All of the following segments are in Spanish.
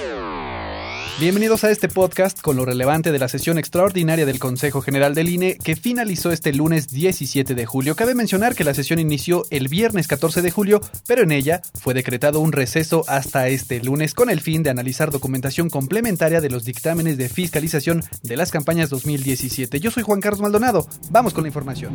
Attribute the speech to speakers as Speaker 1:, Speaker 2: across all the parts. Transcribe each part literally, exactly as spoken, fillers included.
Speaker 1: Bienvenidos a este podcast con lo relevante de la sesión extraordinaria del Consejo General del I N E que finalizó este lunes diecisiete de julio. Cabe mencionar que la sesión inició el viernes catorce de julio, pero en ella fue decretado un receso hasta este lunes con el fin de analizar documentación complementaria de los dictámenes de fiscalización de las campañas dos mil diecisiete. Yo soy Juan Carlos Maldonado. Vamos con la información.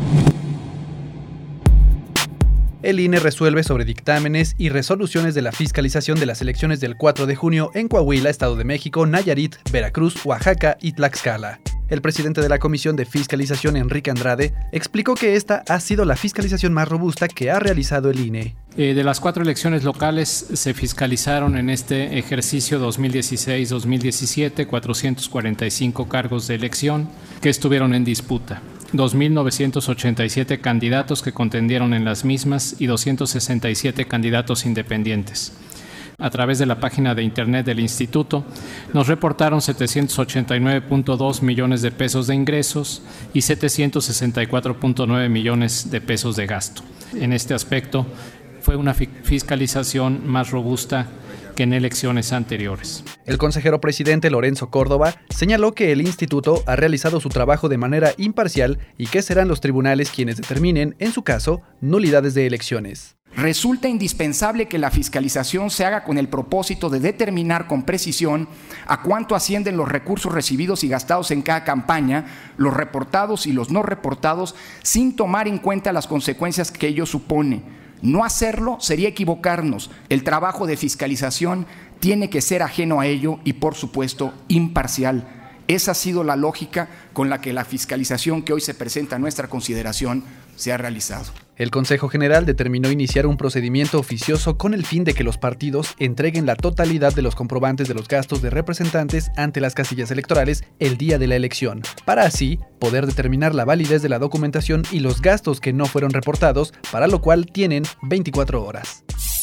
Speaker 1: El I N E resuelve sobre dictámenes y resoluciones de la fiscalización de las elecciones del cuatro de junio en Coahuila, Estado de México, Nayarit, Veracruz, Oaxaca y Tlaxcala. El presidente de la Comisión de Fiscalización, Enrique Andrade, explicó que esta ha sido la fiscalización más robusta que ha realizado el I N E.
Speaker 2: Eh, de las cuatro elecciones locales se fiscalizaron en este ejercicio dos mil dieciséis dos mil diecisiete cuatrocientos cuarenta y cinco cargos de elección que estuvieron en disputa. dos mil novecientos ochenta y siete candidatos que contendieron en las mismas y doscientos sesenta y siete candidatos independientes. A través de la página de internet del Instituto, nos reportaron setecientos ochenta y nueve punto dos millones de pesos de ingresos y setecientos sesenta y cuatro punto nueve millones de pesos de gasto. En este aspecto, fue una fiscalización más robusta que en elecciones anteriores.
Speaker 1: El consejero presidente Lorenzo Córdoba señaló que el instituto ha realizado su trabajo de manera imparcial y que serán los tribunales quienes determinen, en su caso, nulidades de elecciones.
Speaker 3: Resulta indispensable que la fiscalización se haga con el propósito de determinar con precisión a cuánto ascienden los recursos recibidos y gastados en cada campaña, los reportados y los no reportados, sin tomar en cuenta las consecuencias que ello supone. No hacerlo sería equivocarnos. El trabajo de fiscalización tiene que ser ajeno a ello y, por supuesto, imparcial. Esa ha sido la lógica con la que la fiscalización que hoy se presenta a nuestra consideración se ha realizado.
Speaker 1: El Consejo General determinó iniciar un procedimiento oficioso con el fin de que los partidos entreguen la totalidad de los comprobantes de los gastos de representantes ante las casillas electorales el día de la elección, para así poder determinar la validez de la documentación y los gastos que no fueron reportados, para lo cual tienen veinticuatro horas.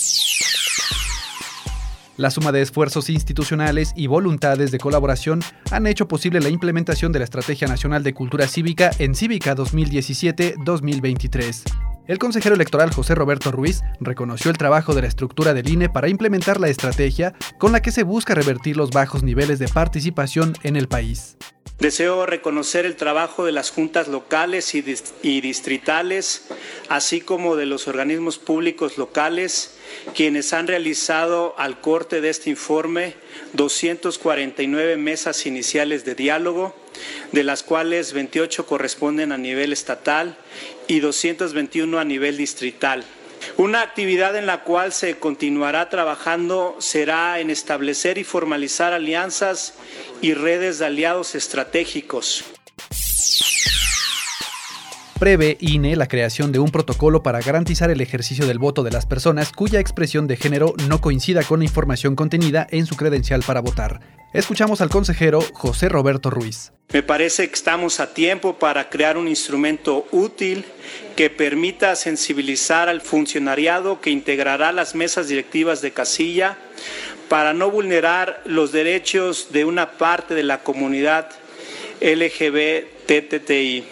Speaker 1: La suma de esfuerzos institucionales y voluntades de colaboración han hecho posible la implementación de la Estrategia Nacional de Cultura Cívica en Cívica dos mil diecisiete dos mil veintitrés. El consejero electoral José Roberto Ruiz reconoció el trabajo de la estructura del I N E para implementar la estrategia con la que se busca revertir los bajos niveles de participación en el país.
Speaker 4: Deseo reconocer el trabajo de las juntas locales y, dist- y distritales, así como de los organismos públicos locales, quienes han realizado al corte de este informe doscientas cuarenta y nueve mesas iniciales de diálogo, de las cuales veintiocho corresponden a nivel estatal y doscientas veintiuno a nivel distrital. Una actividad en la cual se continuará trabajando será en establecer y formalizar alianzas y redes de aliados estratégicos.
Speaker 1: Prevé I N E la creación de un protocolo para garantizar el ejercicio del voto de las personas cuya expresión de género no coincida con la información contenida en su credencial para votar. Escuchamos al consejero José Roberto Ruiz.
Speaker 4: Me parece que estamos a tiempo para crear un instrumento útil que permita sensibilizar al funcionariado que integrará las mesas directivas de casilla para no vulnerar los derechos de una parte de la comunidad L G B T T I.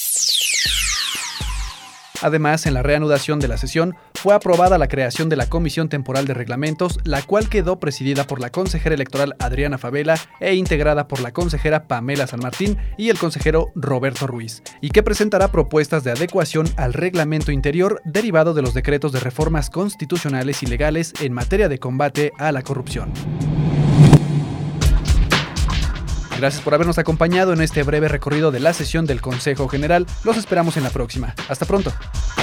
Speaker 1: Además, en la reanudación de la sesión, fue aprobada la creación de la Comisión Temporal de Reglamentos, la cual quedó presidida por la consejera electoral Adriana Favela e integrada por la consejera Pamela San Martín y el consejero Roberto Ruiz, y que presentará propuestas de adecuación al reglamento interior derivado de los decretos de reformas constitucionales y legales en materia de combate a la corrupción. Gracias por habernos acompañado en este breve recorrido de la sesión del Consejo General. Los esperamos en la próxima. Hasta pronto.